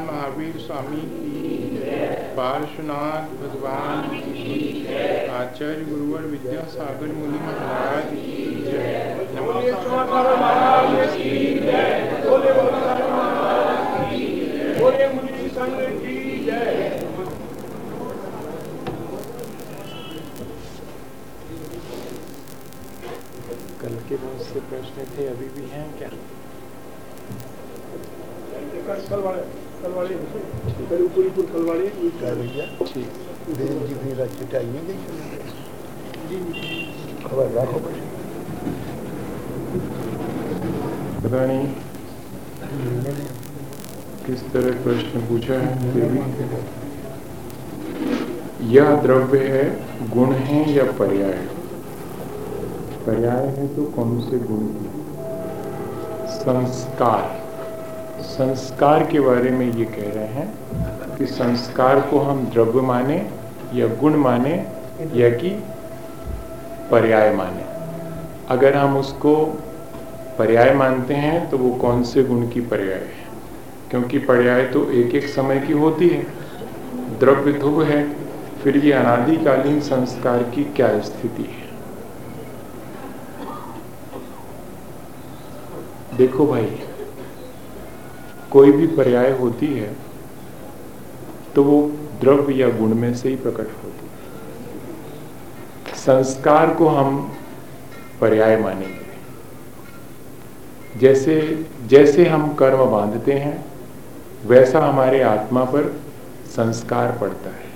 महावीर स्वामी की, पार्श्वनाथ भगवान की, आचार्य गुरुवर विद्यासागर मुनि महाराज की जय। बोले मुनि संघ की जय। कल के बहुत से प्रश्न थे, अभी भी हैं क्या? कल वाले ठीक। जी फिर चटाइए खबर रखो। पता नहीं किस तरह प्रश्न पूछा है, फिर भी यह द्रव्य है, गुण है या पर्याय? पर्याय है तो कौन से गुण की? संस्कार के बारे में ये कह रहे हैं कि संस्कार को हम द्रव्य माने या गुण माने या कि पर्याय माने। अगर हम उसको पर्याय मानते हैं तो वो कौन से गुण की पर्याय है? क्योंकि पर्याय तो एक एक समय की होती है, द्रव्य ध्रुव है, फिर ये अनादिकालीन संस्कार की क्या स्थिति है? देखो भाई, कोई भी पर्याय होती है तो वो द्रव्य या गुण में से ही प्रकट होती है। संस्कार को हम पर्याय मानेंगे। जैसे हम कर्म बांधते हैं वैसा हमारे आत्मा पर संस्कार पड़ता है।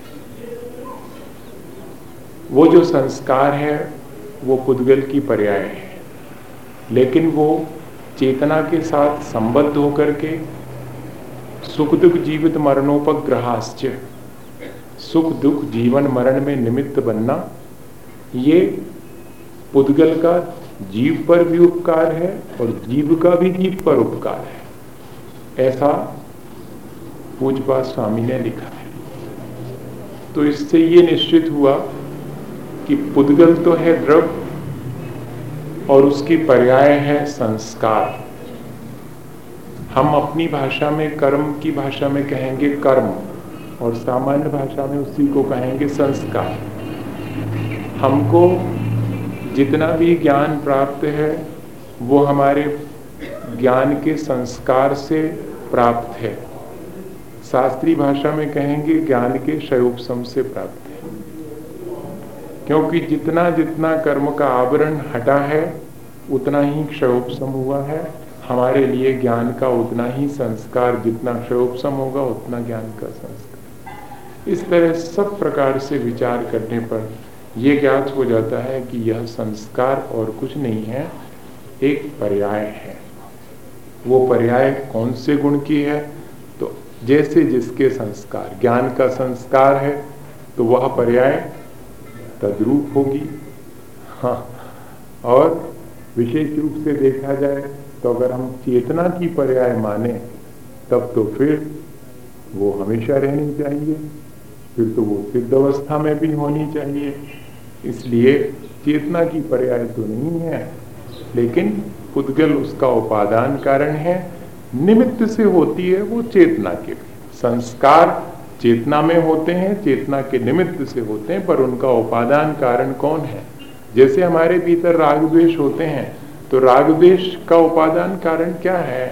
वो जो संस्कार है वो पुद्गल की पर्याय है, लेकिन वो चेतना के साथ संबद्ध होकर के सुख दुख जीवित मरणोपग्रहाश्च, सुख दुख जीवन मरण में निमित्त बनना, ये पुद्गल का जीव पर भी उपकार है और जीव का भी जीव पर उपकार है, ऐसा पूज्यपाद स्वामी ने लिखा है। तो इससे ये निश्चित हुआ कि पुद्गल तो है द्रव्य और उसकी पर्याय है संस्कार। हम अपनी भाषा में कर्म की भाषा में कहेंगे कर्म, और सामान्य भाषा में उसी को कहेंगे संस्कार। हमको जितना भी ज्ञान प्राप्त है वो हमारे ज्ञान के संस्कार से प्राप्त है। शास्त्रीय भाषा में कहेंगे ज्ञान के क्षयोपशम से प्राप्त है, क्योंकि जितना जितना कर्म का आवरण हटा है उतना ही क्षयोपशम हुआ है। हमारे लिए ज्ञान का उतना ही संस्कार, जितना क्षयोपशम होगा उतना ज्ञान का संस्कार। इस तरह सब प्रकार से विचार करने पर यह ज्ञात हो जाता है कि यह संस्कार और कुछ नहीं है, एक पर्याय है। वो पर्याय कौन से गुण की है? तो जैसे जिसके संस्कार, ज्ञान का संस्कार है तो वह पर्याय तद्रूप होगी। हाँ, और विशेष रूप से देखा जाए तो अगर हम चेतना की पर्याय माने तब तो फिर वो हमेशा रहनी चाहिए, फिर तो वो सिद्ध अवस्था में भी होनी चाहिए। इसलिए चेतना की पर्याय तो नहीं है, लेकिन पुद्गल उसका उपादान कारण है, निमित्त से होती है वो चेतना के। संस्कार चेतना में होते हैं, चेतना के निमित्त से होते हैं, पर उनका उपादान कारण कौन है? जैसे हमारे भीतर राग द्वेष होते हैं तो राग द्वेष का उपादान कारण क्या है?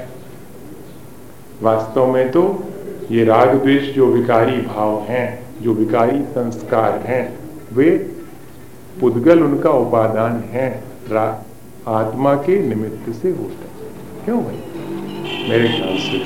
वास्तव में तो ये राग द्वेष जो विकारी भाव हैं, जो विकारी संस्कार हैं, वे पुद्गल उनका उपादान है, आत्मा के निमित्त से होता है। क्यों भाई? मेरे ख्याल से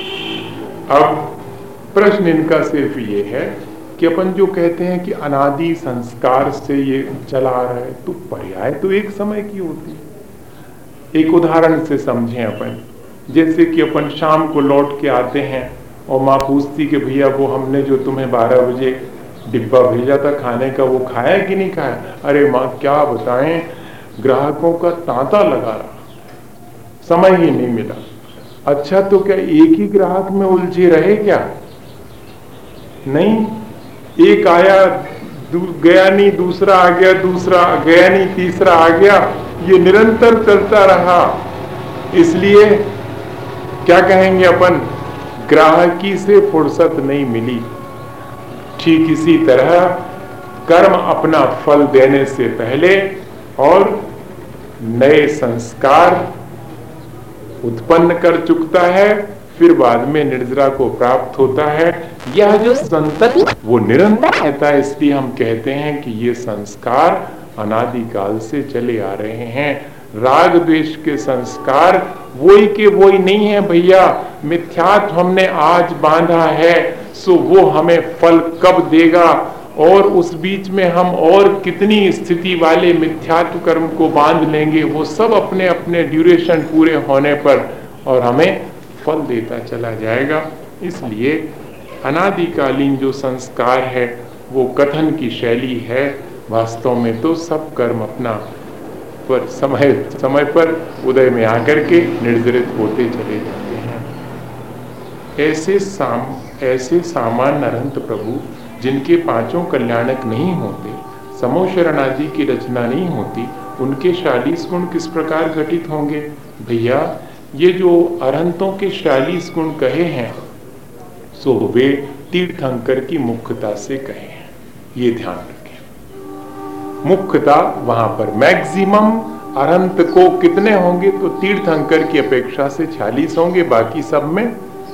अब प्रश्न इनका सिर्फ ये है कि अपन जो कहते हैं कि अनादि संस्कार से ये चला आ रहा है, तो पर्याय तो एक समय की होती है। एक उदाहरण से समझें अपन, जैसे कि अपन शाम को लौट के आते हैं और माँ पूछती कि भैया वो हमने जो तुम्हें 12 बजे डिब्बा भेजा था खाने का, वो खाया कि नहीं खाया? अरे माँ क्या बताएं, ग्राहकों का तांता लगा रहा, समय ही नहीं मिला। अच्छा, तो क्या एक ही ग्राहक में उलझे रहे क्या? नहीं, एक आया गया नहीं, दूसरा आ गया, दूसरा गया नहीं, तीसरा आ गया, ये निरंतर चलता रहा। इसलिए क्या कहेंगे अपन, ग्राहकी से फुर्सत नहीं मिली। ठीक इसी तरह कर्म अपना फल देने से पहले और नए संस्कार उत्पन्न कर चुकता है, फिर बाद में निर्जरा को प्राप्त होता है। यह जो संतत वो निरंतर रहता है, इसलिए हम कहते हैं कि ये संस्कार अनादिकाल से चले आ रहे हैं। राग द्वेष के संस्कार वही के वही नहीं है भैया। मिथ्यात्व हमने आज बांधा है, सो वो हमें फल कब देगा, और उस बीच में हम और कितनी स्थिति वाले मिथ्यात्व कर्म को बांध लेंगे, वो सब अपने अपने ड्यूरेशन पूरे होने पर और हमें फल देता चला जाएगा। इसलिए अनादिकालीन जो संस्कार है वो कथन की शैली है, वास्तव में तो सब कर्म अपना पर समय पर उदय में आकर के निर्जरित होते चले जाते हैं। ऐसे सामान्य अनंत प्रभु जिनके पांचों कल्याणक नहीं होते, समोशरण आदि की रचना नहीं होती, उनके 40 गुण किस प्रकार घटित होंगे भैया? ये जो अरहंतों के 40 गुण कहे हैं सो वे तीर्थंकर की मुख्यता से कहे हैं, ये ध्यान रखें। मुख्यता वहां पर मैक्सिमम अरहंत को कितने होंगे तो तीर्थंकर की अपेक्षा से 40 होंगे, बाकी सब में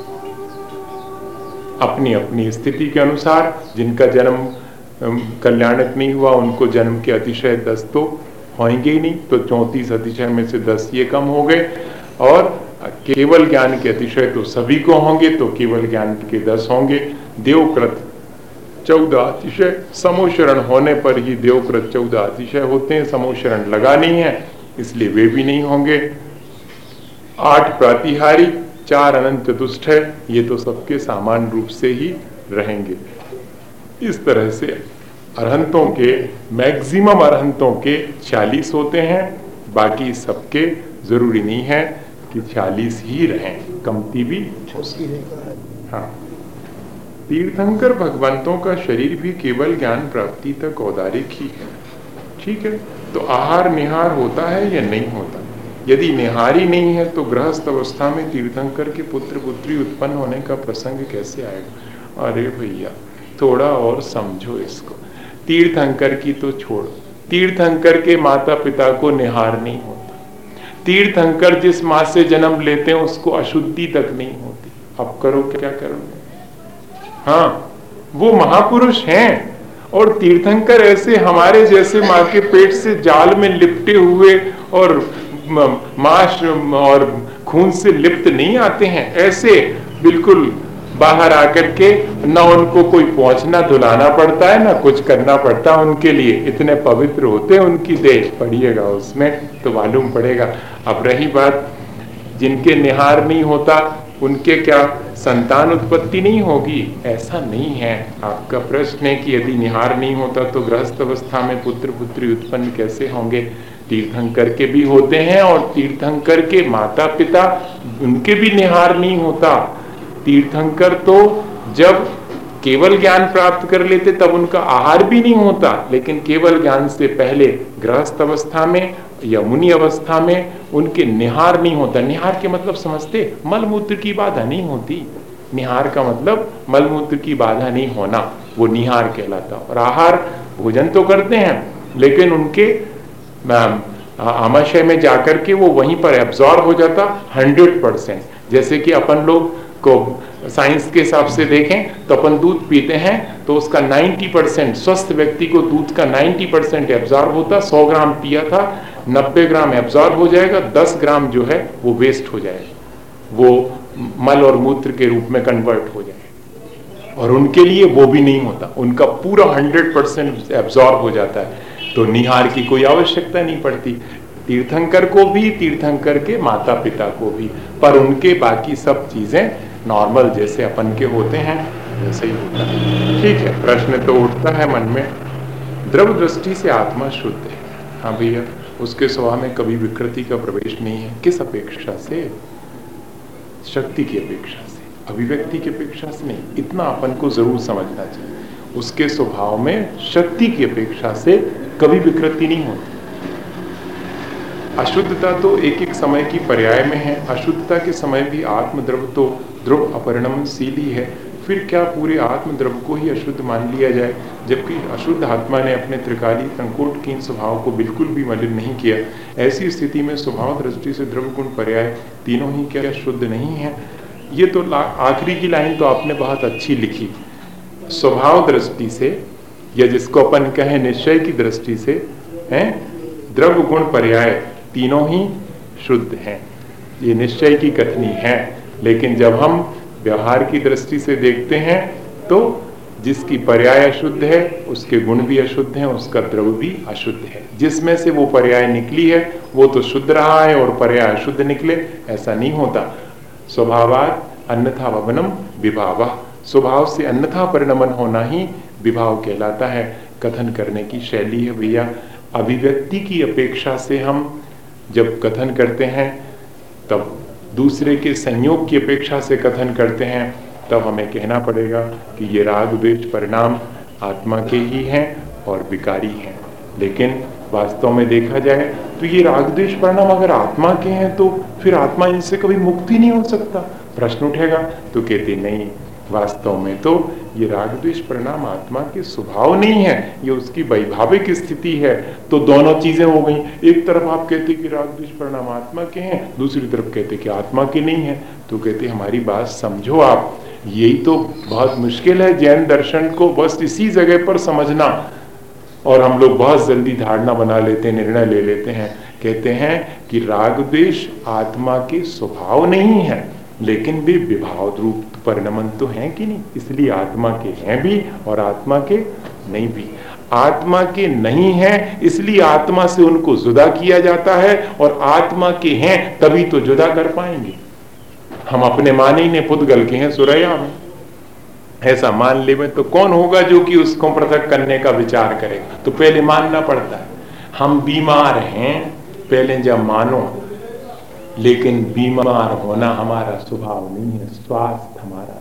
अपनी अपनी स्थिति के अनुसार। जिनका जन्म कल्याणक नहीं हुआ उनको जन्म के अतिशय 10 तो होंगे ही नहीं, तो 34 अतिशय में से 10 ये कम हो गए, और केवल ज्ञान के अतिशय तो सभी को होंगे, तो केवल ज्ञान के 10 होंगे। देवकृत 14 अतिशय, समोशरण होने पर ही देवकृत 14 अतिशय होते हैं, समोशरण लगा नहीं है इसलिए वे भी नहीं होंगे। 8 प्रातिहारी, 4 अनंत चतुष्ट है, ये तो सबके सामान्य रूप से ही रहेंगे। इस तरह से अरहंतों के मैक्सिमम अरहंतों के 40 होते हैं, बाकी सबके जरूरी नहीं है कि 40 ही रहें, कमती भी हो सकती। हाँ, तीर्थंकर भगवंतों का शरीर भी केवल ज्ञान प्राप्ति तक औदारिक ही है, ठीक है। तो आहार निहार होता है या नहीं होता? यदि निहार ही नहीं है तो गृहस्थ अवस्था में तीर्थंकर के पुत्र पुत्री उत्पन्न होने का प्रसंग कैसे आएगा? अरे भैया थोड़ा और समझो इसको। तीर्थंकर की तो छोड़ो, तीर्थंकर के माता पिता को निहार नहीं होता। तीर्थंकर जिस माँ से जन्म लेते हैं उसको अशुद्धि तक नहीं होती। अब करो क्या करोगे? हाँ, वो महापुरुष हैं, और तीर्थंकर ऐसे हमारे जैसे माँ के पेट से जाल में लिपटे हुए और मांस और खून से लिप्त नहीं आते हैं। ऐसे बिल्कुल बाहर आकर के न उनको कोई पहुंचना धुलाना पड़ता है, ना कुछ करना पड़ता है उनके लिए, इतने पवित्र होते हैं उनकी देह। पढ़िएगा उसमें तो मालूम पड़ेगा। अब रही बात जिनके निहार नहीं होता उनके क्या संतान उत्पत्ति नहीं होगी? ऐसा नहीं है। आपका प्रश्न है कि यदि निहार नहीं होता तो गृहस्थ अवस्था में पुत्र पुत्री उत्पन्न कैसे होंगे? तीर्थंकर के भी होते हैं, और तीर्थंकर के माता पिता उनके भी निहार नहीं होता। तीर्थंकर तो जब केवल ज्ञान प्राप्त कर लेते तब उनका आहार भी नहीं होता, लेकिन केवल ज्ञान से पहले गृहस्थ अवस्था में या मुनि अवस्था में उनके निहार नहीं होता। निहार के मतलब समझते? मलमूत्र की बाधा नहीं होती। निहार का मतलब मलमूत्र की बाधा नहीं होना, वो निहार कहलाता। और आहार भोजन तो करते हैं, लेकिन उनके आमाशय में जाकर के वो वहीं पर एब्जॉर्ब हो जाता 100%। जैसे कि अपन लोग को साइंस के हिसाब से देखें तो अपन दूध पीते हैं तो उसका 90%, स्वस्थ व्यक्ति को दूध का 90% एब्जॉर्ब होता। 100 ग्राम पिया था, 90 ग्राम एब्जॉर्ब हो जाएगा, 10 ग्राम जो है वो वेस्ट हो जाएगा, वो मल और मूत्र के रूप में कन्वर्ट हो जाएगा। और उनके लिए वो भी नहीं होता, उनका पूरा 100% एब्जॉर्ब हो जाता है, तो निहार की कोई आवश्यकता नहीं पड़ती। तीर्थंकर को भी, तीर्थंकर के माता पिता को भी, पर उनके बाकी सब चीजें नॉर्मल जैसे अपन के होते हैं वैसे ही होता है। ठीक है, प्रश्न तो उठता है मन में। द्रव दृष्टि से आत्मा शुद्ध है, हाँ भैया, उसके स्वभाव में कभी विकृति का प्रवेश नहीं है। किस अपेक्षा से? शक्ति की अपेक्षा से, अभिव्यक्ति की अपेक्षा से नहीं। इतना अपन को जरूर समझना चाहिए, उसके स्वभाव में शक्ति की अपेक्षा से कभी विकृति नहीं होती। अशुद्धता तो एक एक समय की पर्याय में है। अशुद्धता के समय भी आत्मद्रव तो द्रव अपरिणमशील ही है, फिर क्या पूरे आत्म द्रव को ही अशुद्ध मान लिया जाए, जबकि अशुद्ध आत्मा ने अपने त्रिकाली संकोटकीन स्वभाव को बिल्कुल भी मलिन नहीं किया। ऐसी स्थिति में स्वभाव दृष्टि से द्रव गुण पर्याय तीनों ही क्या शुद्ध नहीं है? ये तो आखिरी की लाइन तो आपने बहुत अच्छी लिखी। स्वभाव दृष्टि से, या जिसको अपन कहें निश्चय की दृष्टि से, हैं द्रव गुण पर्याय तीनों ही शुद्ध हैं, ये निश्चय की कथनी है। लेकिन जब हम व्यवहार की दृष्टि से देखते हैं तो जिसकी पर्याय अशुद्ध है उसके गुण भी अशुद्ध हैं, उसका द्रव भी अशुद्ध है। जिसमें से वो पर्याय निकली है वो तो शुद्ध रहा है और पर्याय अशुद्ध निकले, ऐसा नहीं होता। स्वभावात् अन्यथा ववनम विभावः, स्वभाव से अन्यथा परिणमन होना ही विभाव कहलाता है। कथन करने की शैली है भैया। अभिव्यक्ति की अपेक्षा से हम जब कथन करते हैं तब दूसरे के संयोग की अपेक्षा से कथन करते हैं, तब हमें कहना पड़ेगा कि ये राग द्वेष परिणाम आत्मा के ही हैं और विकारी हैं। लेकिन वास्तव में देखा जाए तो ये राग द्वेष परिणाम अगर आत्मा के हैं तो फिर आत्मा इनसे कभी मुक्ति नहीं हो सकता। प्रश्न उठेगा तो कहते नहीं, वास्तव में तो ये राग द्वेष परिणाम आत्मा के स्वभाव नहीं है, ये उसकी वैभाविक स्थिति है। तो दोनों चीजें हो गई, एक तरफ आप कहते कि राग द्वेष परिणाम आत्मा के हैं, दूसरी तरफ कहते कि आत्मा के नहीं है। तो कहते हमारी बात समझो आप, यही तो बहुत मुश्किल है जैन दर्शन को बस इसी जगह पर समझना। और हम लोग बहुत जल्दी धारणा बना लेते हैं, निर्णय ले लेते हैं, कहते हैं कि राग द्वेष आत्मा के स्वभाव नहीं है, लेकिन भी विभाव रूप परिणमन तो है कि नहीं, इसलिए आत्मा के हैं भी और आत्मा के नहीं भी। आत्मा के नहीं है इसलिए आत्मा से उनको जुदा किया जाता है, और आत्मा के हैं तभी तो जुदा कर पाएंगे। हम अपने माने ने पुद्गल के हैं सुरैया में, ऐसा मान ले में तो कौन होगा जो कि उसको पृथक करने का विचार करेगा? तो पहले मानना पड़ता है। हम बीमार हैं पहले जब मानो, लेकिन बीमार होना हमारा स्वभाव नहीं है, स्वास्थ्य हमारा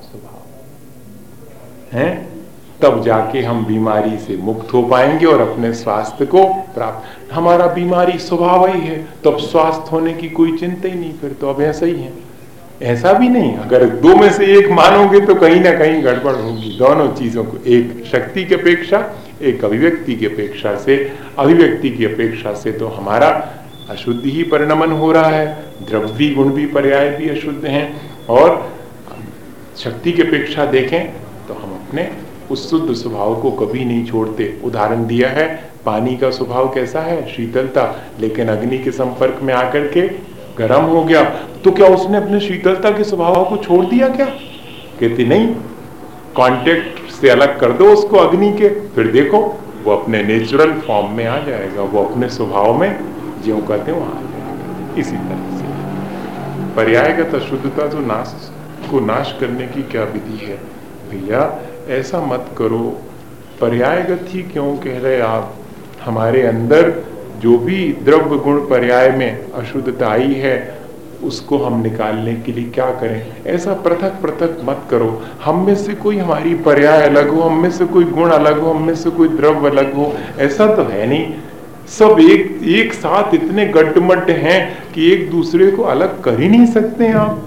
स्वभाव है। तब जाके हम बीमारी से मुक्त हो पाएंगे और अपने स्वास्थ्य को प्राप्त। हमारा बीमारी स्वभाव ही है, तो अब स्वास्थ्य होने की कोई चिंता ही नहीं, फिर तो अब ऐसा ही है। ऐसा भी नहीं, अगर दो में से एक मानोगे तो कहीं ना कहीं गड़बड़ होगी। दोनों चीजों को, एक शक्ति की अपेक्षा, एक अभिव्यक्ति की अपेक्षा से, अभिव्यक्ति की अपेक्षा से तो हमारा अशुद्ध ही परिणमन हो रहा है, द्रव्य गुण भी पर्याय भी अशुद्ध हैं। और शक्ति की अपेक्षा देखें तो हम अपने उस शुद्ध स्वभाव को कभी नहीं छोड़ते। उदाहरण दिया है, पानी का स्वभाव कैसा है? शीतलता, लेकिन अग्नि के संपर्क में आकर के गर्म हो गया, तो क्या उसने अपने शीतलता के स्वभाव को छोड़ दिया क्या? कहते नहीं, कांटेक्ट से अलग कर दो उसको अग्नि के, फिर देखो वो अपने नेचुरल फॉर्म में आ जाएगा, वो अपने स्वभाव में ज्यों कहते हैं वहां आ जाएगा। इसी तरह से पर्यायगत अशुद्धता को नाश करने की क्या विधि है? भैया ऐसा मत करो, पर्यायगत ही क्यों कह रहे आप? हमारे अंदर जो भी द्रव्य गुण पर्याय में अशुद्धता आई है उसको हम निकालने के लिए क्या करें? ऐसा पृथक पृथक मत करो। हम में से कोई हमारी पर्याय अलग हो, हम में से कोई गुण अलग हो, हम में से कोई द्रव्य अलग हो, ऐसा तो है नहीं। सब एक साथ इतने गड्ढमड्ढ हैं कि एक दूसरे को अलग कर ही नहीं सकते हैं आप।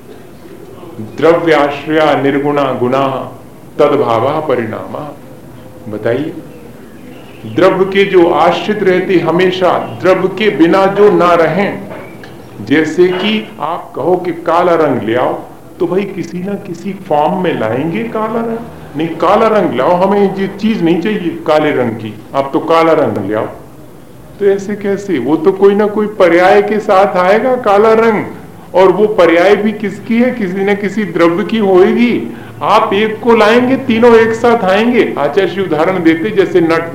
द्रव्याश्रया निर्गुणा गुणा तद्भावा परिणामा। बताइए, द्रव्य के जो आश्रित रहते हमेशा, द्रव्य के बिना जो ना रहें, जैसे कि आप कहो कि काला रंग ले आओ, तो भाई किसी ना किसी फॉर्म में लाएंगे काला रंग। नहीं, काला रंग लाओ, हमें ये चीज नहीं चाहिए काले रंग की, आप तो काला रंग ले आओ। तो ऐसे कैसे? वो तो कोई ना कोई पर्याय के साथ आएगा काला रंग, और वो पर्याय भी किसकी है? किसी न किसी द्रव्य की होगी। आप एक को लाएंगे, तीनों एक साथ आएंगे। आचार्य उदाहरण देते, जैसे नट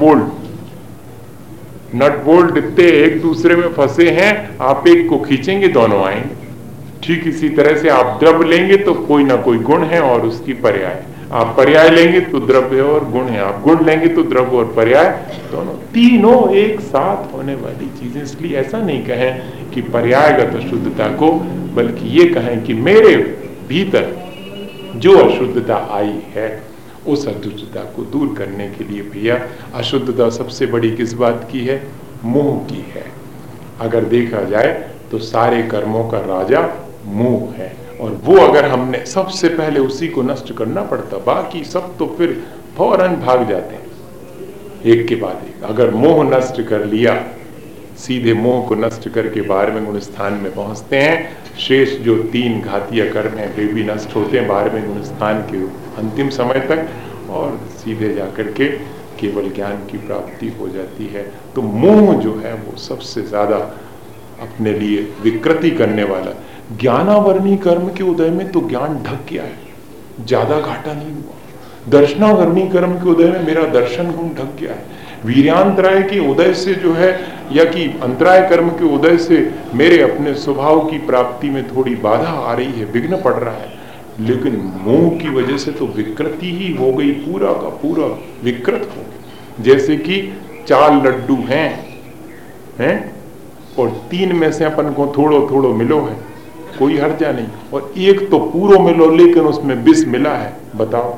बोल्ट इतने एक दूसरे में फंसे हैं, आप एक को खींचेंगे दोनों आएंगे। ठीक इसी तरह से आप द्रव्य लेंगे तो कोई ना कोई गुण है और उसकी पर्याय। आप पर्याय लेंगे तो द्रव्य और गुण है, आप गुण लेंगे तो द्रव्य और पर्याय, दोनों तीनों एक साथ होने वाली चीजें। इसलिए ऐसा नहीं कहें कि पर्यायगत अशुद्धता को, बल्कि ये कहें कि मेरे भीतर जो अशुद्धता आई है उस अशुद्धता को दूर करने के लिए भैया, अशुद्धता सबसे बड़ी किस बात की है? मोह की है। अगर देखा जाए तो सारे कर्मों का राजा मोह है, और वो अगर हमने सबसे पहले उसी को नष्ट करना पड़ता, बाकी सब तो फिर फौरन भाग जाते हैं एक के बाद एक। अगर मोह नष्ट कर लिया, सीधे मोह को नष्ट करके 12वें गुण स्थान में पहुंचते हैं। शेष जो 3 घातीय कर्म हैं वे भी नष्ट होते हैं 12वें गुण स्थान के अंतिम समय तक, और सीधे जाकर के केवल ज्ञान की प्राप्ति हो जाती है। तो मोह जो है वो सबसे ज्यादा अपने लिए विकृति करने वाला। ज्ञानावरणी कर्म के उदय में तो ज्ञान ढक गया है, ज्यादा घाटा नहीं हुआ। दर्शनावरणी कर्म के उदय में मेरा दर्शन गुण ढक गया है। वीर्यांतराय के उदय से जो है, या कि अंतराय कर्म के उदय से मेरे अपने स्वभाव की प्राप्ति में थोड़ी बाधा आ रही है, विघ्न पड़ रहा है। लेकिन मोह की वजह से तो विकृति ही हो गई, पूरा का पूरा विकृत हो गया। जैसे कि 4 लड्डू हैं और 3 में से अपन को थोड़ो थोड़ो मिलो है, कोई हर्जा नहीं, और एक तो पूरो मिलो लेकिन उसमें विष मिला है। बताओ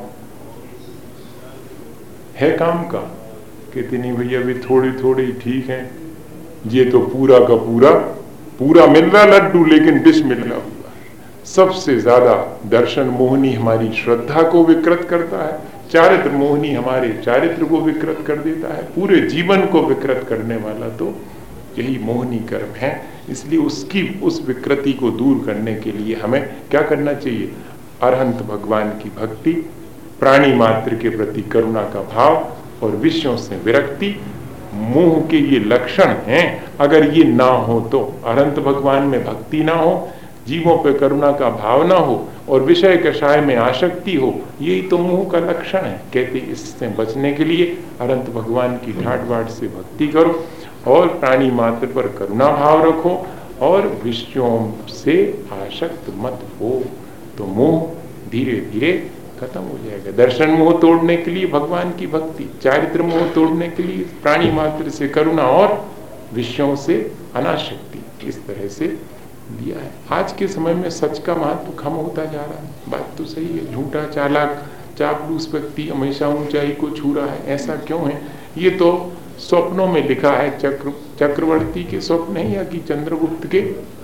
है काम का? कहते नहीं भैया भी थोड़ी थोड़ी ठीक है, ये तो पूरा का पूरा मिल रहा लड्डू लेकिन विष मिल रहा हुआ। सबसे ज्यादा दर्शन मोहनी हमारी श्रद्धा को विकृत करता है, चारित्र मोहनी हमारे चारित्र को विकृत कर देता है, पूरे जीवन को विकृत करने वाला तो यही मोहनी कर्म है। इसलिए उस विकृति को दूर करने के लिए हमें क्या करना चाहिए? अरहंत भगवान की भक्ति, प्राणी मात्र के प्रति करुणा का भाव और विषयों से विरक्ति, मोह के ये लक्षण हैं। अगर ये ना हो तो, अरहंत भगवान में भक्ति ना हो, जीवों पे करुणा का भाव ना हो और विषय कषाय में आसक्ति हो, यही तो मोह का लक्षण है। कहते इससे बचने के लिए अरहंत भगवान की ठाट बाट से भक्ति करो और प्राणी मात्र पर करुणा भाव रखो और विषयों से आसक्त मत हो, तो मोह धीरे धीरे खत्म हो जाएगा। दर्शन मोह तोड़ने के लिए भगवान की भक्ति, चारित्र मोह तोड़ने के लिए प्राणी मात्र से करुणा और विषयों से अनासक्ति, इस तरह से दिया है। आज के समय में सच का महत्व कम होता जा रहा है, बात तो सही है। झूठा चालाक चापलूस व्यक्ति हमेशा ऊंचाई को छू रहा है, ऐसा क्यों है? ये तो स्वप्नों में लिखा है, चक्रवर्ती के स्वप्न है या कि चंद्रगुप्त के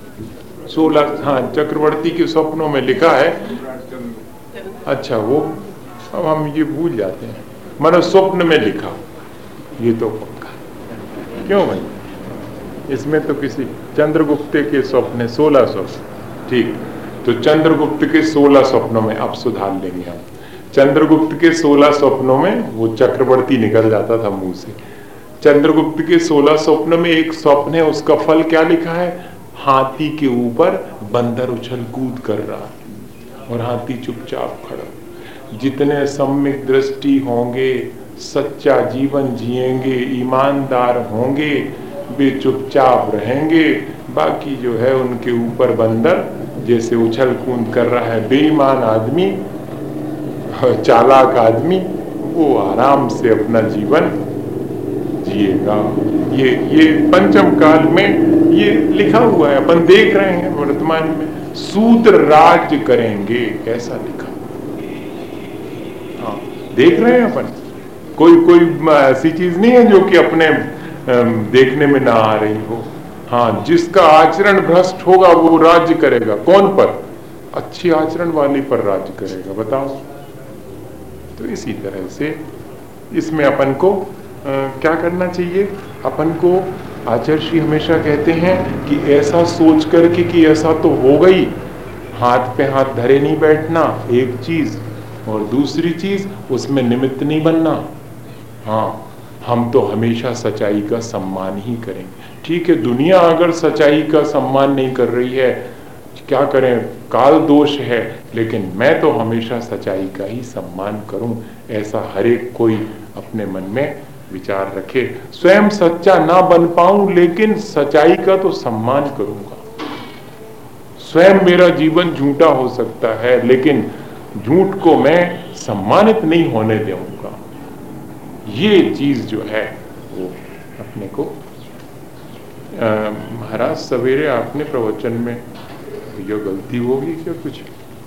16, हाँ चक्रवर्ती के स्वप्नों में लिखा है। अच्छा, वो अब हम ये भूल जाते हैं, मानो स्वप्न में लिखा, ये तो पक्का क्यों भाई? इसमें तो किसी चंद्रगुप्त के स्वप्न 16 स्वप्न, ठीक, तो चंद्रगुप्त के 16 स्वप्नों में अब सुधार लेंगे हम। चंद्रगुप्त के 16 स्वप्नों में वो चक्रवर्ती निकल जाता था मुंह से। चंद्रगुप्त के 16 स्वप्न में एक स्वप्न है, उसका फल क्या लिखा है? हाथी के ऊपर बंदर उछल कूद कर रहा और हाथी चुपचाप खड़ा। जितने सम्यक दृष्टि होंगे, सच्चा जीवन जिएंगे, ईमानदार होंगे, वे चुपचाप रहेंगे। बाकी जो है उनके ऊपर बंदर जैसे उछल कूद कर रहा है, बेईमान आदमी, चालाक आदमी, वो आराम से अपना जीवन जिएगा। ये पंचम काल में ये लिखा हुआ है, अपन देख रहे हैं वर्तमान में। शूद्र राज्य करेंगे, ऐसा लिखा। हाँ, देख रहे हैं अपन। कोई ऐसी चीज नहीं है जो कि अपने देखने में ना आ रही हो। हाँ, जिसका आचरण भ्रष्ट होगा वो राज्य करेगा। कौन पर? अच्छी आचरण वाली पर राज्य करेगा, बताओ। तो इसी तरह से इसमें अपन को क्या करना चाहिए? अपन को आचार्य हमेशा कहते हैं कि ऐसा सोच करके कि ऐसा तो हो गई, हाथ पे हाथ धरे नहीं बैठना, एक चीज, और दूसरी चीज उसमें निमित्त नहीं बनना। हाँ, हम तो हमेशा सच्चाई का सम्मान ही करेंगे। ठीक है, दुनिया अगर सच्चाई का सम्मान नहीं कर रही है, क्या करें, काल दोष है, लेकिन मैं तो हमेशा सच्चाई का ही सम्मान करूं, ऐसा हर एक कोई अपने मन में विचार रखे। स्वयं सच्चा ना बन पाऊं लेकिन सच्चाई का तो सम्मान करूंगा। स्वयं मेरा जीवन झूठा हो सकता है लेकिन झूठ को मैं सम्मानित नहीं होने दूंगा। ये चीज जो है वो अपने को महाराज सवेरे आपने प्रवचन में, ये गलती होगी क्या कुछ?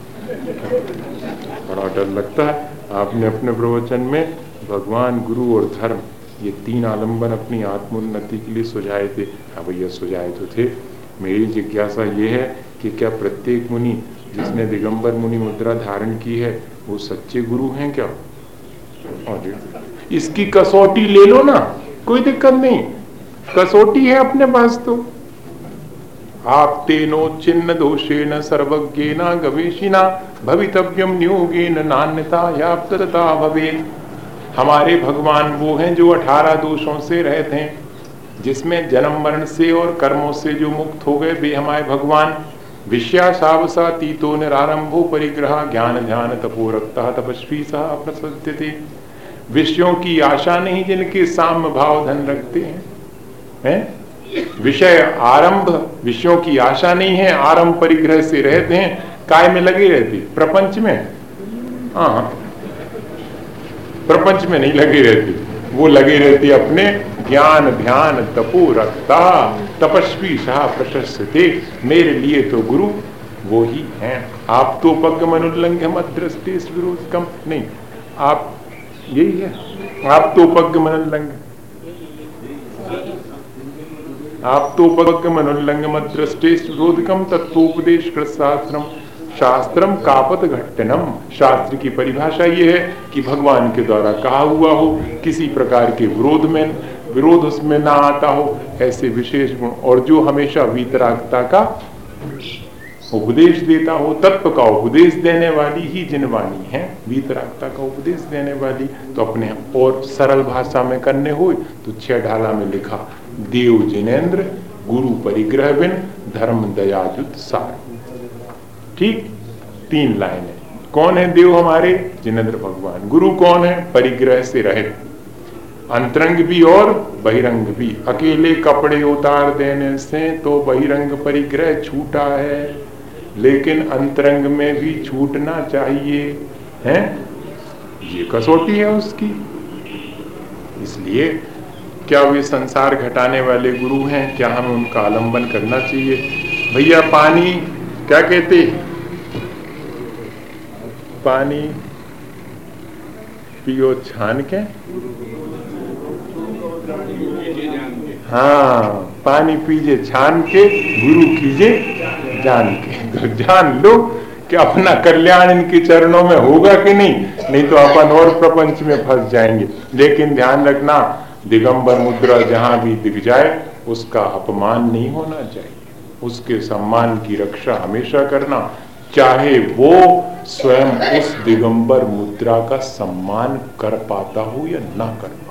बड़ा डर लगता है। आपने अपने प्रवचन में भगवान, गुरु और धर्म, ये 3 आलंबन अपनी आत्मोन्नति के लिए सुझाए थे। हाँ भैया, सुझाए तो थे। मेरी जिज्ञासा ये है कि क्या प्रत्येक मुनि जिसने दिगंबर मुनि मुद्रा धारण की है वो सच्चे गुरु हैं क्या? और इसकी कसौटी ले लो ना, कोई दिक्कत नहीं, कसौटी है अपने पास। तो आप तेनो चिन्ह दोषेन सर्वज्ञेना गवेशिना भवितव्यम न्योगेन नान्यता याप्तता भवेत्। हमारे भगवान वो हैं जो 18 दोषों से रहित हैं, जिसमें जन्म मरण से और कर्मों से जो मुक्त हो गए वे हमारे भगवान। विषयासावसा तीतो निरारंभो परिग्रह ज्ञान ध्यान तपोरक्ता तपस्वी सह प्रसज्जते। विषयों की आशा नहीं जिनके साम्य भाव धन रखते हैं, विषय आरंभ, विषयों की आशा नहीं है, आरंभ परिग्रह से रहते हैं, काय में लगे रहते, प्रपंच में, हाँ प्रपंच में नहीं लगे रहते, वो लगे रहते अपने ज्ञान ध्यान तपो रखता तपस्वी सह प्रशस्यते। मेरे लिए तो गुरु वो ही हैं। आप तो पग्गमनुल्लंघ्य मद्रष्टेस विरोधकम, नहीं आप यही है, आप तो पग्गमनुल्लंघ्य, आप तो पग्गमनुल्लंघ्य मद्रष्टेस विरोधकम तत्वोपदेश कृतशास्त्रम शास्त्रम कापत घट्टनम। शास्त्र की परिभाषा ये है कि भगवान के द्वारा कहा हुआ हो, किसी प्रकार के विरोध उसमें ना आता हो, ऐसे विशेष गुण, और जो हमेशा वीतरागता का उपदेश देता हो, तत्व का उपदेश देने वाली ही जिनवाणी है, वीतरागता का उपदेश देने वाली। तो अपने और सरल भाषा में करने हो तो 6 ढाला में लिखा, देव जिनेन्द्र गुरु परिग्रह बिन धर्म दयाजुत सार। ठीक, 3 लाइनें। कौन है देव हमारे? जिनेन्द्र भगवान। गुरु कौन है? परिग्रह से रहित, अंतरंग भी और बहिरंग भी। अकेले कपड़े उतार देने से तो बहिरंग परिग्रह छूटा है, लेकिन अंतरंग में भी छूटना चाहिए, हैं? ये कसौटी है उसकी। इसलिए क्या वे संसार घटाने वाले गुरु हैं? क्या हमें उनका आलंबन करना चाहिए? भैया पानी क्या कहते, पानी पियो छान के, हाँ पानी पीजे छान के, गुरु कीजे जान के। तो जान लो कि अपना कल्याण इनके चरणों में होगा कि नहीं तो अपन और प्रपंच में फंस जाएंगे। लेकिन ध्यान रखना, दिगंबर मुद्रा जहां भी दिख जाए उसका अपमान नहीं होना चाहिए, उसके सम्मान की रक्षा हमेशा करना, चाहे वो स्वयं उस दिगंबर मुद्रा का सम्मान कर पाता हो या ना कर पाता।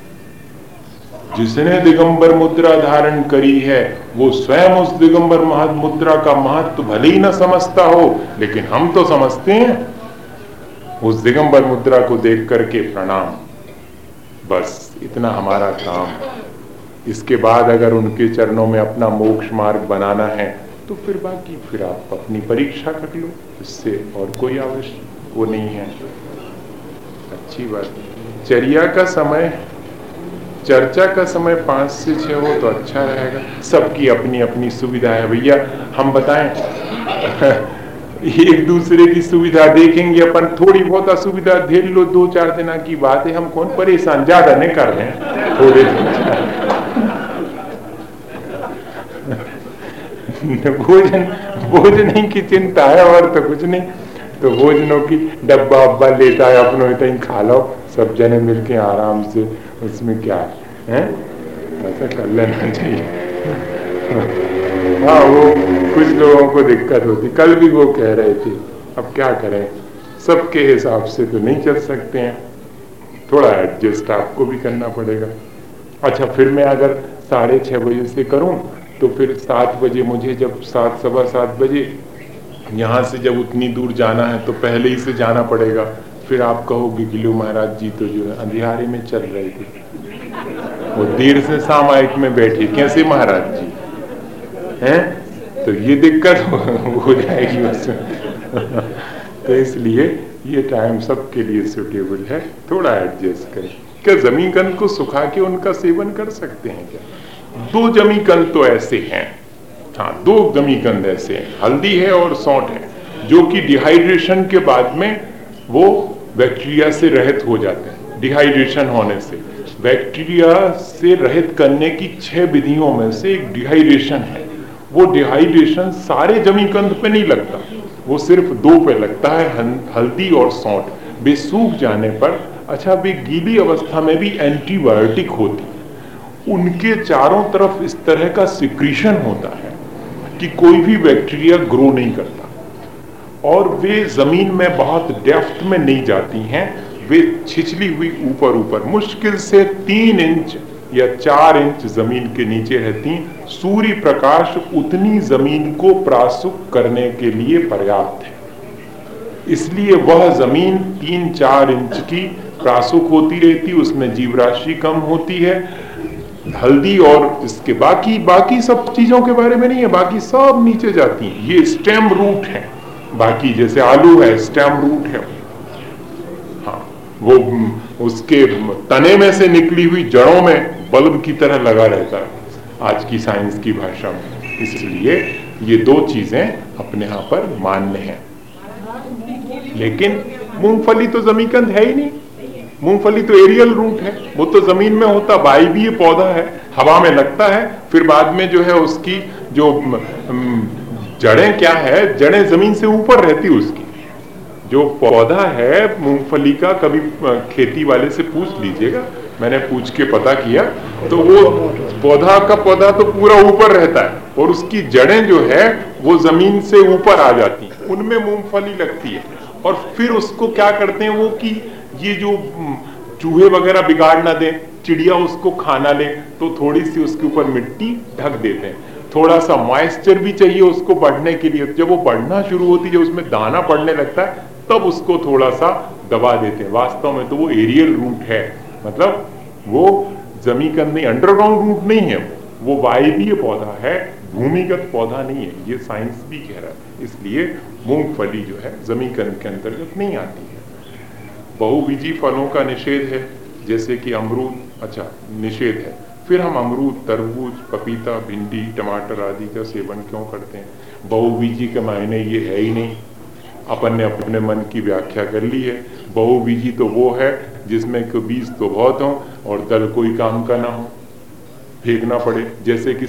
जिसने दिगंबर मुद्रा धारण करी है वो स्वयं उस दिगंबर मुद्रा का महत्व भले ही न समझता हो, लेकिन हम तो समझते हैं। उस दिगंबर मुद्रा को देख करके प्रणाम, बस इतना हमारा काम। इसके बाद अगर उनके चरणों में अपना मोक्ष मार्ग बनाना है तो फिर बाकी फिर आप अपनी परीक्षा कर लो, इससे और कोई आवश्यक वो नहीं है। अच्छी बात। चर्या का समय, चर्चा का समय 5 से 6 हो तो अच्छा रहेगा। सबकी अपनी अपनी सुविधा है भैया, हम बताएं एक दूसरे की सुविधा देखेंगे अपन, थोड़ी बहुत असुविधा झेल लो, 2-4 दिन की बात है, हम कौन परेशान, ज्यादा नहीं कर रहे हैं, थोड़े भोजन की चिंता है और तो कुछ नहीं। तो भोजनों की डब्बा अब्बा लेता है, अपनों इतना खा लो सब जने मिलके आराम से, उसमें क्या है, ऐसा कर लेना चाहिए। हाँ वो कुछ लोगों को दिक्कत होती, कल भी वो कह रहे थे, अब क्या करें, सबके हिसाब से तो नहीं चल सकते हैं, थोड़ा एडजस्ट आपको भी करना पड़ेगा। अच्छा फिर मैं अगर 6:30 बजे से करूं तो फिर 7 बजे मुझे, जब 7 सवा 7 बजे यहाँ से जब उतनी दूर जाना है तो पहले ही से जाना पड़ेगा। फिर आप कहोगे कि लो महाराज जी तो जो है अंधियारे में चल रहे थे, वो देर से सामायिक में बैठे, कैसे महाराज जी हैं, तो ये दिक्कत हो जाएगी उसमें। तो इसलिए ये टाइम सबके लिए सूटेबल है, थोड़ा एडजस्ट करें। क्या जमीकंद को सुखा के उनका सेवन कर सकते हैं क्या? 2 जमीकंद तो ऐसे हैं, हाँ 2 जमीकंद ऐसे हैं, हल्दी है और सौंठ है, जो कि डिहाइड्रेशन के बाद में वो बैक्टीरिया से रहित हो जाते हैं। डिहाइड्रेशन होने से बैक्टीरिया से रहित करने की 6 विधियों में से एक डिहाइड्रेशन है। वो डिहाइड्रेशन सारे जमीकंद पे नहीं लगता, वो सिर्फ 2 पे लगता है, हल्दी और सौंठ। वे सूख जाने पर, अच्छा वे गीली अवस्था में भी एंटीबायोटिक होती, उनके चारों तरफ इस तरह का सिक्रीशन होता है कि कोई भी बैक्टीरिया ग्रो नहीं करता, और वे जमीन में बहुत डेप्थ में नहीं जाती हैं, वे छिछली हुई ऊपर ऊपर मुश्किल से 3 इंच या 4 इंच जमीन के नीचे रहती। सूर्य प्रकाश उतनी जमीन को प्रासुक करने के लिए पर्याप्त है, इसलिए वह जमीन 3-4 इंच की प्रासुक होती रहती, उसमें जीव राशि कम होती है। हल्दी और इसके बाकी सब चीजों के बारे में नहीं है, बाकी सब नीचे जाती हैं, ये स्टेम रूट है। बाकी जैसे आलू है, स्टेम रूट है, हाँ, वो उसके तने में से निकली हुई जड़ों में बल्ब की तरह लगा रहता है आज की साइंस की भाषा में। इसलिए ये 2 चीजें अपने यहां पर मान्य हैं। लेकिन मूंगफली तो जमीकंद है ही नहीं, मूंगफली तो एरियल रूट है, वो तो जमीन में होता, वायवीय पौधा है, हवा में लगता है, फिर बाद में जो है उसकी जो जड़ें क्या है, जड़ें जमीन से ऊपर रहती उसकी। जो पौधा है मूंगफली का, कभी खेती वाले से पूछ लीजिएगा, मैंने पूछ के पता किया, तो वो पौधा तो पूरा ऊपर रहता है, और उसकी जड़ें जो है वो जमीन से ऊपर आ जाती हैं, उनमें मूंगफली लगती है। और फिर उसको क्या करते हैं वो कि ये जो चूहे वगैरह बिगाड़ ना दें, चिड़िया उसको खाना ले, तो थोड़ी सी उसके ऊपर मिट्टी ढक देते हैं। थोड़ा सा मॉइस्चर भी चाहिए उसको बढ़ने के लिए, जब वो बढ़ना शुरू होती है, जब उसमें दाना पड़ने लगता है, तब उसको थोड़ा सा दबा देते हैं। वास्तव में तो वो एरियल रूट है, मतलब वो जमीकंद नहीं, अंडरग्राउंड रूट नहीं है, वो वायवीय पौधा है, भूमिगत पौधा नहीं है, ये साइंस भी कह रहा है। इसलिए मूंगफली जो है जमीकंद के अंतर्गत नहीं आती है। बहुबीजी फलों का निषेध है, जैसे कि अमरूद, अच्छा निषेध है, फिर हम अमरूद, तरबूज, पपीता, भिंडी, टमाटर आदि का सेवन क्यों करते हैं? बहुबीजी के मायने ये है ही नहीं, अपन ने अपने मन की व्याख्या कर ली है। बहुबीजी तो वो है जिसमें कि बीज तो बहुत हो और दल कोई काम का ना हो, फेंकना पड़े। जैसे कि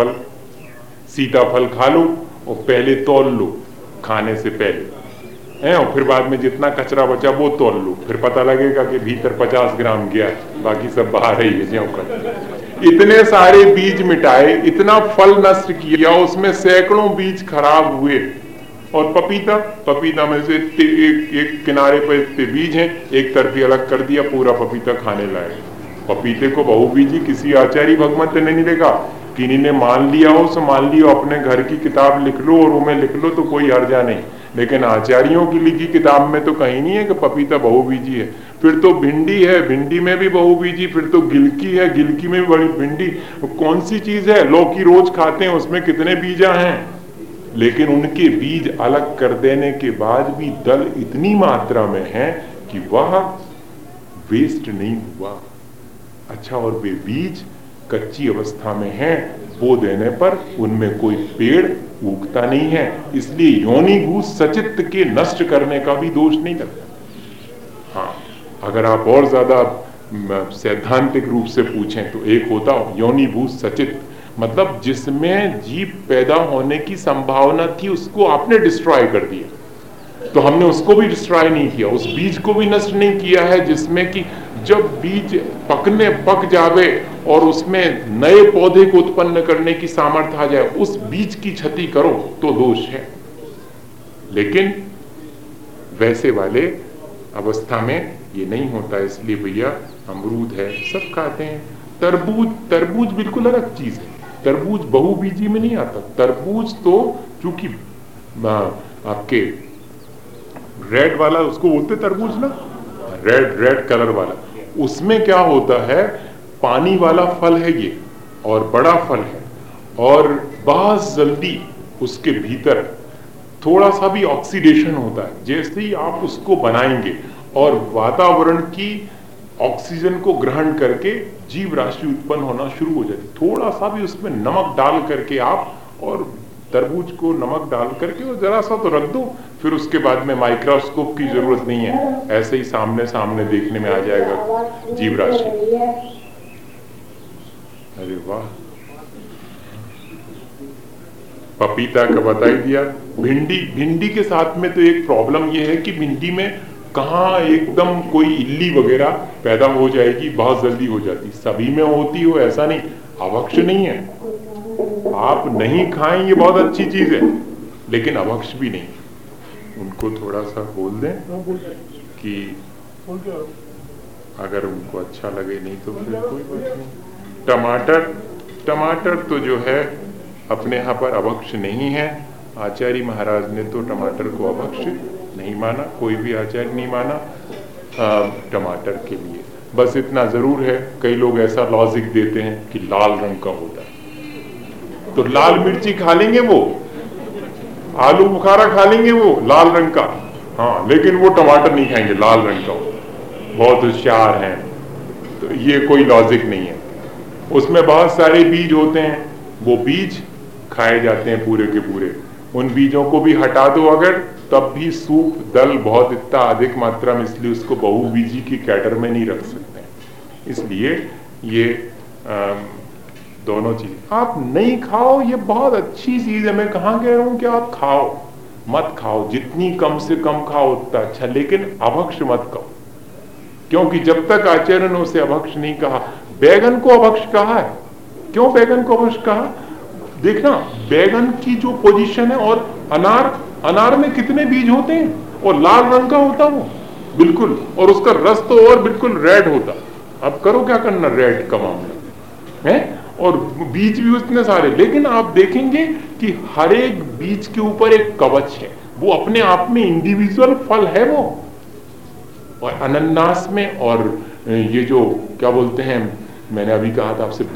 सीताफल खा लो और पहले तौल लो खाने से पहले, और फिर बाद में जितना कचरा बचा वो तौल लो, फिर पता लगेगा कि भीतर 50 ग्राम गया, बाकी सब बाहर ही है। इतने सारे बीज मिटाए, इतना फल नष्ट किया, उसमें सैकड़ों बीज खराब हुए। और पपीता में से एक किनारे पर इतने बीज हैं, एक तरफी अलग कर दिया, पूरा पपीता खाने लायक। पपीते को बहुबीजी किसी आचार्य भगवंत ने नहीं देखा, किन्हीं ने मान लिया हो सो मान लियो, अपने घर की किताब लिख लो और उनमें लिख लो तो कोई हर्जा नहीं, लेकिन आचार्यों की लिखी किताब में तो कहीं नहीं है कि पपीता बहुबीजी है। फिर तो भिंडी है, भिंडी में भी बहुबीजी, फिर तो गिलकी है, गिलकी में भी बड़ी भिंडी, कौन सी चीज है? लौकी रोज खाते हैं, उसमें कितने बीजा हैं, लेकिन उनके बीज अलग कर देने के बाद भी दल इतनी मात्रा में है कि वह वेस्ट नहीं हुआ। अच्छा, और वे बीज कच्ची अवस्था में हैं, बो देने पर उनमें कोई पेड़ उगता नहीं है, इसलिए योनिभूत सचित्त के नष्ट करने का भी दोष नहीं लगता। हाँ, अगर आप और ज्यादा सैद्धांतिक रूप से पूछें तो एक होता योनिभूत सचित्त, मतलब जिसमें जीव पैदा होने की संभावना थी उसको आपने डिस्ट्रॉय कर दिया, तो हमने उसको भी डिस्ट्रॉय नहीं किया, उस बीज को भी नष्ट नहीं किया है, जिसमें कि जब बीज पक जावे और उसमें नए पौधे को उत्पन्न करने की सामर्थ्य आ जाए, उस बीज की क्षति करो तो दोष है। लेकिन वैसे वाले अवस्था में ये नहीं होता, इसलिए भैया अमरूद है सब खाते हैं। तरबूज बिल्कुल अलग चीज है, तरबूज बहुबीजी में नहीं आता। तरबूज तो चूंकि आपके रेड वाला उसको बोलते तरबूज ना, रेड कलर वाला, उसमें क्या होता है, पानी वाला फल है ये और बड़ा फल है, और बहुत जल्दी उसके भीतर थोड़ा सा भी ऑक्सीडेशन होता है। जैसे ही आप उसको बनाएंगे और वातावरण की ऑक्सीजन को ग्रहण करके जीव राशि उत्पन्न होना शुरू हो जाती। थोड़ा सा भी उसमें नमक डाल करके आप, और तरबूज को नमक डाल करके और जरा सा तो रख दो, फिर उसके बाद में माइक्रोस्कोप की जरूरत नहीं है, ऐसे ही सामने देखने में आ जाएगा जीव राशि। अरे वाह, पपीता का बता ही दिया। भिंडी के साथ में तो एक प्रॉब्लम ये है कि भिंडी में कहाँ एकदम कोई इल्ली वगैरह पैदा हो जाएगी, बहुत जल्दी हो जाती। सभी में होती हो ऐसा नहीं, अभक्ष नहीं है। आप नहीं खाएं ये बहुत अच्छी चीज है, लेकिन अभक्ष भी नहीं। उनको थोड़ा सा बोल दें कि अगर उनको अच्छा लगे, नहीं तो फिर कोई बात नहीं। टमाटर तो जो है अपने यहाँ पर अभक्ष नहीं है। आचार्य महाराज ने तो टमाटर को अभक्ष नहीं माना, कोई भी आचार्य नहीं माना टमाटर के लिए। बस इतना जरूर है, कई लोग ऐसा लॉजिक देते हैं कि लाल रंग का होता है, तो लाल मिर्ची खा लेंगे वो, आलू बुखारा खा लेंगे वो लाल रंग का, हाँ, लेकिन वो टमाटर नहीं खाएंगे, लाल रंग का होता है। बहुत होशियार हैं, तो ये कोई लॉजिक नहीं है। उसमें बहुत सारे बीज होते हैं, वो बीज खाए जाते हैं पूरे के पूरे। उन बीजों को भी हटा दो अगर, तब भी सूप दल बहुत इतना अधिक मात्रा में, इसलिए उसको बहुबीजी की कैटर में नहीं रख सकते। इसलिए ये दोनों चीज आप नहीं खाओ, ये बहुत अच्छी चीज है। मैं कहाँ कह रहा हूं कि आप खाओ, मत खाओ, जितनी कम से कम खाओ उतना अच्छा, लेकिन अभक्ष मत खाओ, क्योंकि जब तक आचार्य ने उसे अभक्ष नहीं कहा। बैगन को अभक्ष कहा है, क्यों बैगन को अभक्ष कहा? देखना बैगन की जो पोजीशन है, और अनार में कितने बीज होते हैं, और लाल रंग का होता वो बिल्कुल, और उसका रस तो और बिल्कुल रेड होता। अब करो क्या करना रेड का मामला है, और बीज भी उतने सारे, लेकिन आप देखेंगे कि हर एक बीज के ऊपर एक कवच है, वो अपने आप में इंडिविजुअल फल है वो। और अनन्नास में, और ये जो क्या बोलते हैं, मैंने अभी कहा था आपसे,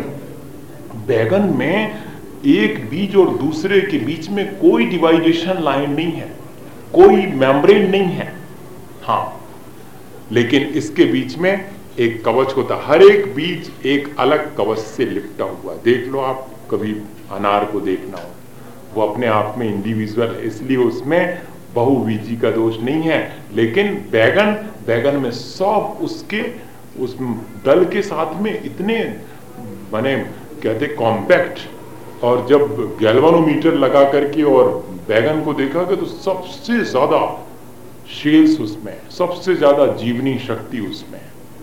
बैगन में एक बीज और दूसरे के बीच में कोई डिवाइडेशन लाइन नहीं है, कोई मेम्ब्रेन नहीं है, हाँ, लेकिन इसके बीच में एक कवच होता। हर एक बीज एक अलग कवच से लिपटा हुआ। देख लो आप, कभी अनार को देखना हो, वो अपने आप में इंडिविजुअल है, इसलिए उसमें बहुबीजी का दोष नहीं है। लेकिन बैगन में सब उसके उस दल के साथ में इतने माने कहते कॉम्पैक्ट, और जब गैल्वानोमीटर लगा करके और बैगन को देखा कि तो सबसे ज्यादा शेल्स उसमें, सबसे ज्यादा जीवनी शक्ति उसमें,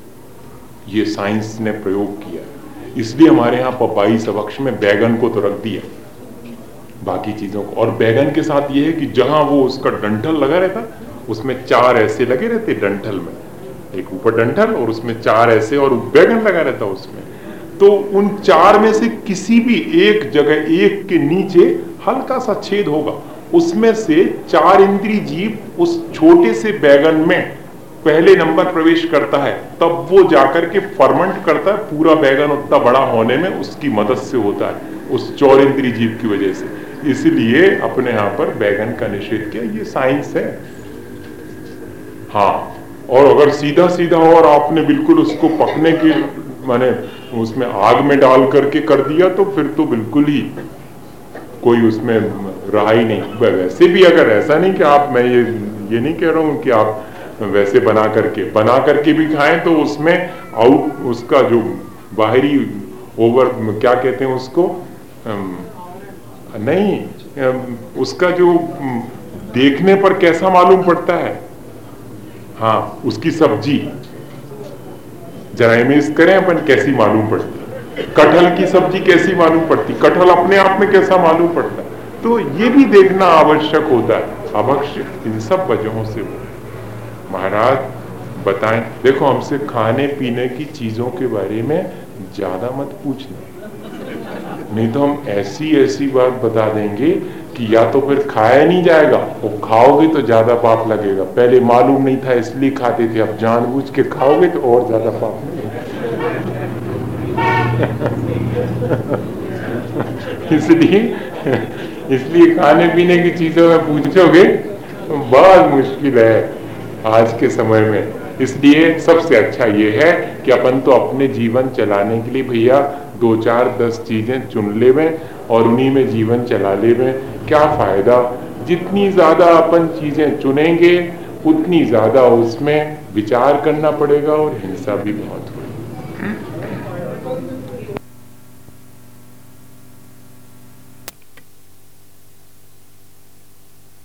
ये साइंस ने प्रयोग किया। इसलिए हमारे यहाँ पपाई सबक्ष में बैगन को तो रख दिया, बाकी चीजों को। और बैगन के साथ ये है कि जहां वो उसका डंठल लगा रहता, उसमें 4 ऐसे लगे रहते डंठल में, एक ऊपर डंठल और उसमें 4 ऐसे, और बैगन लगा रहता उसमें। तो उन 4 में से किसी भी एक जगह, एक के नीचे हल्का सा छेद होगा, उसमें से 4 इंद्रिय जीव उस छोटे से बैगन में पहले नंबर प्रवेश करता है, तब वो जाकर के फर्मेंट करता है। पूरा बैगन उतना बड़ा होने में उसकी मदद से होता है, उस 4 इंद्रिय जीव की वजह से। इसलिए अपने यहाँ पर बैगन का निषेध किया, ये साइंस है। हाँ, और अगर सीधा सीधा और आपने बिल्कुल उसको पकने के माने उसमें आग में डाल करके कर दिया, तो फिर तो बिल्कुल ही कोई उसमें रहा ही नहीं। वैसे भी अगर ऐसा नहीं कि आप, मैं ये नहीं कह रहा हूँ कि आप वैसे बना करके भी खाएं, तो उसमें उसका जो बाहरी ओवर क्या कहते हैं उसको, नहीं, उसका जो देखने पर कैसा मालूम पड़ता है, हाँ, उसकी सब्जी जरा इमेज करें अपन, कैसी मालूम पड़ती है। कटहल की सब्जी कैसी मालूम पड़ती, कटहल अपने आप में कैसा मालूम पड़ता है। तो ये भी देखना आवश्यक होता है। अभक्ष इन सब वजहों से हो। महाराज बताएं, देखो हमसे खाने पीने की चीजों के बारे में ज्यादा मत पूछना, नहीं तो हम ऐसी बात बता देंगे कि या तो फिर खाया नहीं जाएगा, और खाओगे तो ज्यादा पाप लगेगा। पहले मालूम नहीं था इसलिए खाते थे, अब जानबूझ के खाओगे तो और ज्यादा पाप लगेगा। इसलिए खाने पीने की चीजों में पूछोगे तो बहुत मुश्किल है आज के समय में। इसलिए सबसे अच्छा ये है कि अपन तो अपने जीवन चलाने के लिए भैया 2, 4, 10 चीजें चुन लेवें और उन्हीं में जीवन चला लेवें। क्या फायदा, जितनी ज्यादा अपन चीजें चुनेंगे उतनी ज्यादा उसमें विचार करना पड़ेगा और हिंसा भी बहुत होगी।